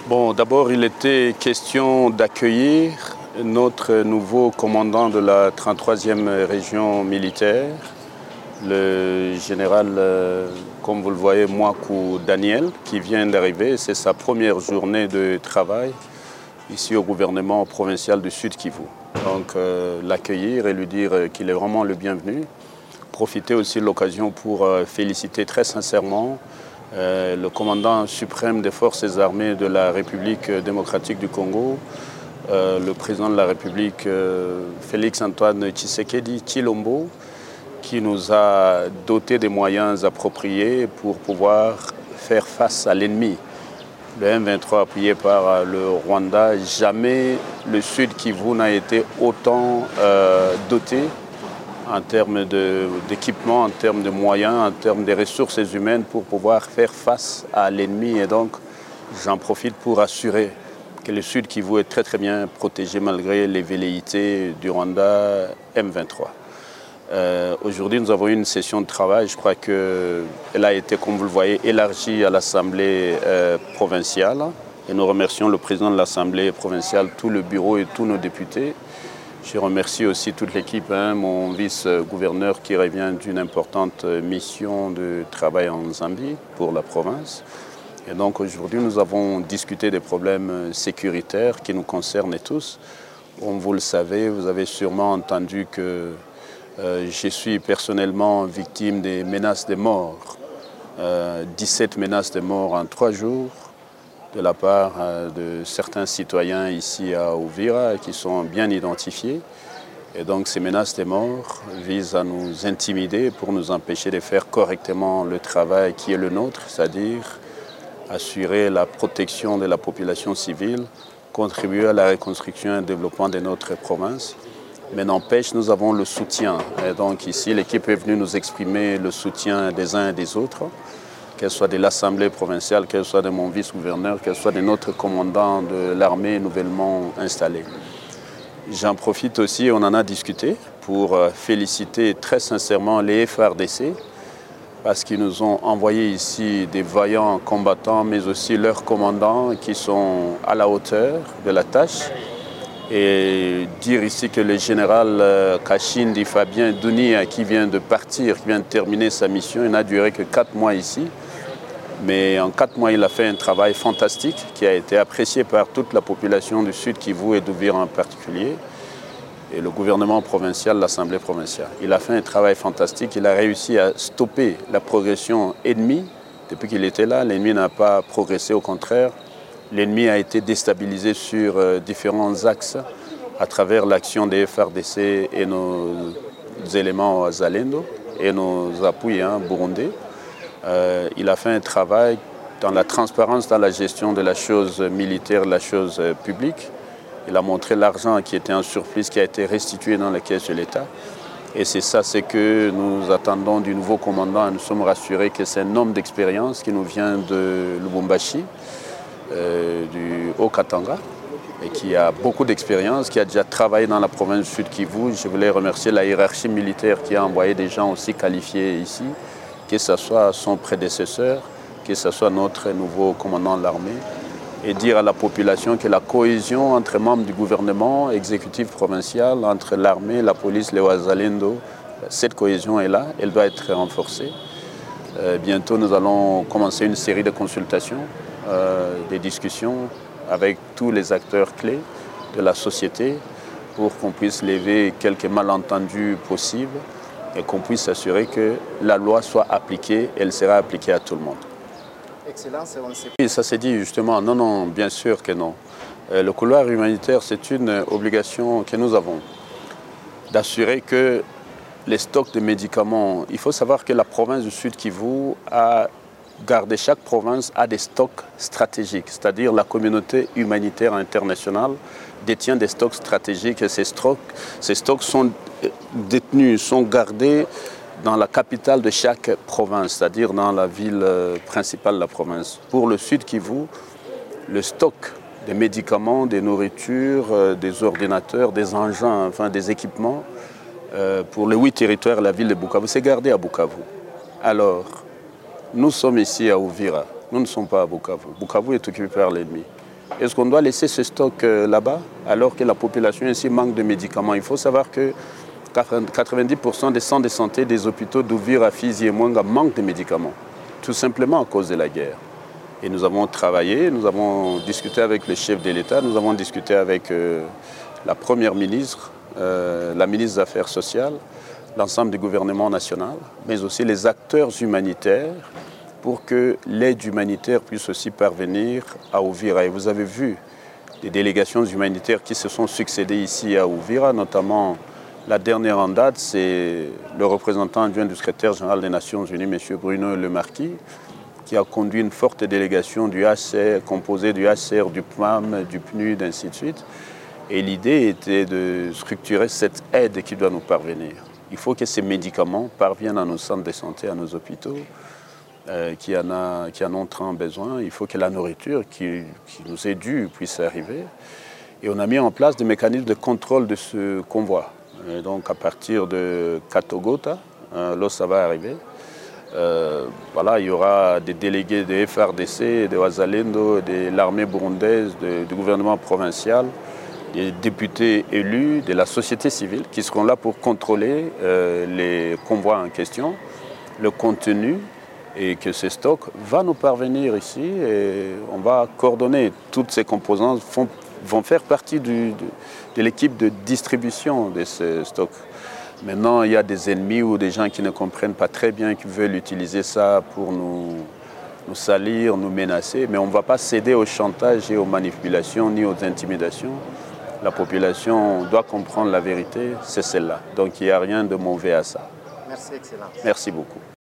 Bon, d'abord, il était question d'accueillir notre nouveau commandant de la 33e région militaire, le général, comme vous le voyez, Mwaku Daniel, qui vient d'arriver. C'est sa première journée de travail ici au gouvernement provincial du Sud Kivu. Donc, l'accueillir et lui dire qu'il est vraiment le bienvenu. Profiter aussi de l'occasion pour féliciter très sincèrement le commandant suprême des forces armées de la République démocratique du Congo, le président de la République Félix-Antoine Tshisekedi Tshilombo, qui nous a doté des moyens appropriés pour pouvoir faire face à l'ennemi. Le M23 appuyé par le Rwanda, jamais le Sud Kivu n'a été autant doté en termes d'équipement, en termes de moyens, en termes de ressources humaines pour pouvoir faire face à l'ennemi. Et donc, j'en profite pour assurer que le Sud Kivu est très très bien protégé malgré les velléités du Rwanda M23. Aujourd'hui, nous avons eu une session de travail. Je crois qu'elle a été, comme vous le voyez, élargie à l'Assemblée provinciale. Et nous remercions le président de l'Assemblée provinciale, tout le bureau et tous nos députés. Je remercie aussi toute l'équipe, mon vice-gouverneur qui revient d'une importante mission de travail en Zambie pour la province. Et donc aujourd'hui, nous avons discuté des problèmes sécuritaires qui nous concernent tous. Comme vous le savez, vous avez sûrement entendu que je suis personnellement victime des menaces de mort. 17 menaces de mort en 3 jours de la part de certains citoyens ici à Uvira qui sont bien identifiés. Et donc ces menaces de mort visent à nous intimider pour nous empêcher de faire correctement le travail qui est le nôtre, c'est-à-dire assurer la protection de la population civile, contribuer à la reconstruction et au développement de notre province. Mais n'empêche, nous avons le soutien. Et donc ici, l'équipe est venue nous exprimer le soutien des uns et des autres, qu'elle soit de l'Assemblée provinciale, qu'elle soit de mon vice-gouverneur, qu'elle soit de notre commandant de l'armée nouvellement installé. J'en profite aussi, on en a discuté, pour féliciter très sincèrement les FARDC, parce qu'ils nous ont envoyé ici des vaillants combattants, mais aussi leurs commandants qui sont à la hauteur de la tâche. Et dire ici que le général Kashindi Fabien Dounia, qui vient de partir, qui vient de terminer sa mission, il n'a duré que 4 mois ici. Mais en 4 mois, il a fait un travail fantastique qui a été apprécié par toute la population du Sud Kivu et d'Uvira en particulier. Et le gouvernement provincial, l'Assemblée provinciale. Il a fait un travail fantastique, il a réussi à stopper la progression ennemie. Depuis qu'il était là, l'ennemi n'a pas progressé, au contraire. L'ennemi a été déstabilisé sur différents axes à travers l'action des FARDC et nos éléments Zalendo et nos appuis burundais. Il a fait un travail dans la transparence, dans la gestion de la chose militaire, de la chose publique. Il a montré l'argent qui était en surplus, qui a été restitué dans la caisse de l'État. Et c'est ça, c'est que nous attendons du nouveau commandant. Nous sommes rassurés que c'est un homme d'expérience qui nous vient de Lubumbashi, du Haut-Katanga, et qui a beaucoup d'expérience, qui a déjà travaillé dans la province du Sud Kivu. Je voulais remercier la hiérarchie militaire qui a envoyé des gens aussi qualifiés ici, que ce soit son prédécesseur, que ce soit notre nouveau commandant de l'armée, et dire à la population que la cohésion entre membres du gouvernement exécutif provincial, entre l'armée, la police, les Wazalendo, cette cohésion est là, elle doit être renforcée. Bientôt, nous allons commencer une série de consultations, des discussions avec tous les acteurs clés de la société pour qu'on puisse lever quelques malentendus possibles et qu'on puisse s'assurer que la loi soit appliquée, elle sera appliquée à tout le monde. Excellence, on sait. Oui, ça s'est dit justement, non, bien sûr que non. Le couloir humanitaire, c'est une obligation que nous avons, d'assurer que les stocks de médicaments, il faut savoir que la province du Sud Kivu a gardé, chaque province a des stocks stratégiques, c'est-à-dire la communauté humanitaire internationale détient des stocks stratégiques et ces stocks sont détenus, sont gardés dans la capitale de chaque province, c'est-à-dire dans la ville principale de la province. Pour le Sud Kivu, le stock des médicaments, des nourritures, des ordinateurs, des engins, enfin des équipements, pour les 8 territoires de la ville de Bukavu, c'est gardé à Bukavu. Alors, nous sommes ici à Uvira, nous ne sommes pas à Bukavu. Bukavu est occupé par l'ennemi. Est-ce qu'on doit laisser ce stock là-bas alors que la population ici manque de médicaments? Il faut savoir que 90% des centres de santé des hôpitaux d'Ouvira, Fizi et Mwenga manquent de médicaments, tout simplement à cause de la guerre. Et nous avons travaillé, nous avons discuté avec le chef de l'État, nous avons discuté avec la première ministre, la ministre des Affaires sociales, l'ensemble du gouvernement national, mais aussi les acteurs humanitaires pour que l'aide humanitaire puisse aussi parvenir à Ouvira. Et vous avez vu les délégations humanitaires qui se sont succédées ici à Ouvira, notamment la dernière en date, c'est le représentant adjoint du secrétaire général des Nations Unies, M. Bruno Le Marquis, qui a conduit une forte délégation du HCR, composée du HCR, du PMAM, du PNUD, ainsi de suite. Et l'idée était de structurer cette aide qui doit nous parvenir. Il faut que ces médicaments parviennent à nos centres de santé, à nos hôpitaux, qui en ont tant besoin. Il faut que la nourriture qui nous est due puisse arriver. Et on a mis en place des mécanismes de contrôle de ce convoi. Et donc à partir de Katogota, là ça va arriver. Voilà, il y aura des délégués de FRDC, de Wazalendo, de l'armée burundaise, du gouvernement provincial, des députés élus, de la société civile qui seront là pour contrôler les convois en question, le contenu, et que ces stocks vont nous parvenir ici et on va coordonner. Toutes ces composantes vont faire partie de l'équipe de distribution de ces stocks. Maintenant, il y a des ennemis ou des gens qui ne comprennent pas très bien, qui veulent utiliser ça pour nous salir, nous menacer, mais on ne va pas céder au chantage et aux manipulations ni aux intimidations. La population doit comprendre la vérité, c'est celle-là. Donc il n'y a rien de mauvais à ça. Merci, Excellence. Merci beaucoup.